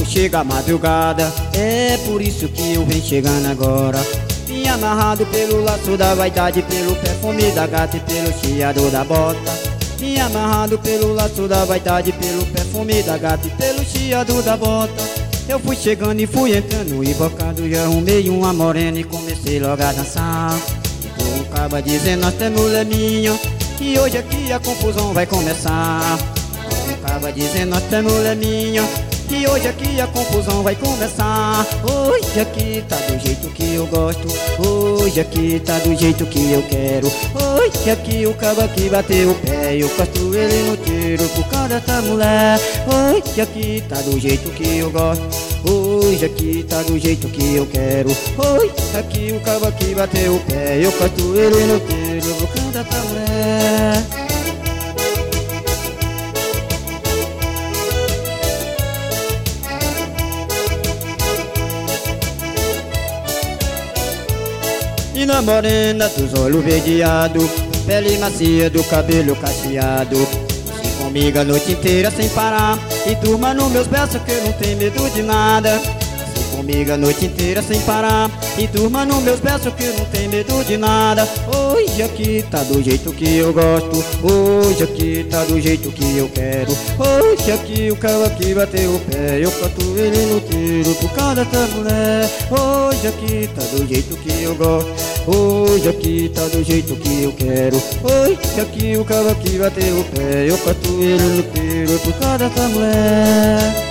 chega a madrugada, é por isso que eu venho chegando agora. Me amarrado pelo laço da vaidade, pelo perfume da gata e pelo chiado da bota. Me amarrado pelo laço da vaidade, pelo perfume da gata e pelo chiado da bota. Eu fui chegando e fui entrando e bocado, já arrumei uma morena e comecei logo a dançar. Então acaba dizendo até mulher minha, que hoje aqui a confusão vai começar. Acaba dizendo até mulher minha, que hoje aqui a confusão vai começar. Hoje aqui tá do jeito que eu gosto, hoje aqui tá do jeito que eu quero. Hoje aqui o cabo aqui bateu o pé, eu costo ele no tiro por causa dessa mulher. Hoje aqui tá do jeito que eu gosto, hoje aqui tá do jeito que eu quero. Hoje aqui o cabo aqui bateu o pé, eu costo ele no tiro por causa dessa mulher. E na morena dos olhos verdeados, pele macia do cabelo cacheado. Se comigo a noite inteira sem parar e durma nos meus braços que eu não tenho medo de nada. Se comigo a noite inteira sem parar e durma nos meus braços que eu não tenho medo de nada. Hoje aqui tá do jeito que eu gosto, hoje aqui tá do jeito que eu quero. Hoje aqui o carro aqui bateu o pé, eu boto ele no tiro por causa dessa mulher. Hoje aqui tá do jeito que eu gosto, hoje aqui tá do jeito que eu quero. Hoje aqui o carro aqui bateu o pé, eu boto ele no tiro por causa dessa mulher.